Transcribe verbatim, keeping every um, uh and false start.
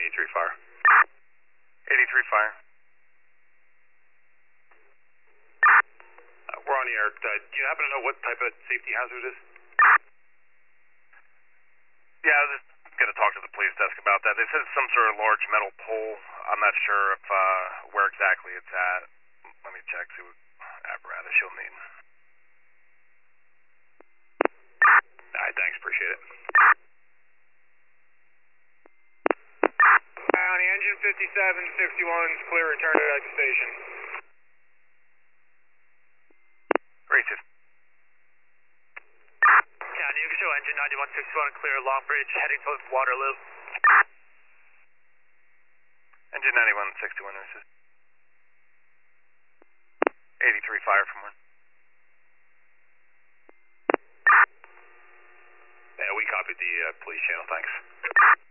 eighty-three fire. eighty-three fire. Uh, we're on the air. Uh, do you happen to know what type of safety hazard it is? Yeah, I was just going to talk to the police desk about that. They said it's some sort of large metal pole. I'm not sure if uh, where exactly it's at. Let me check, see what apparatus you'll need. All right, thanks. Appreciate it. County engine fifty-seven sixty-one is clear. Return to the station. Racist. County, you can show engine ninety-one sixty-one clear Long Bridge heading towards Waterloo. Engine ninety-one sixty-one, racist. eighty-three fire from one. Yeah, we copied the uh, police channel. Thanks.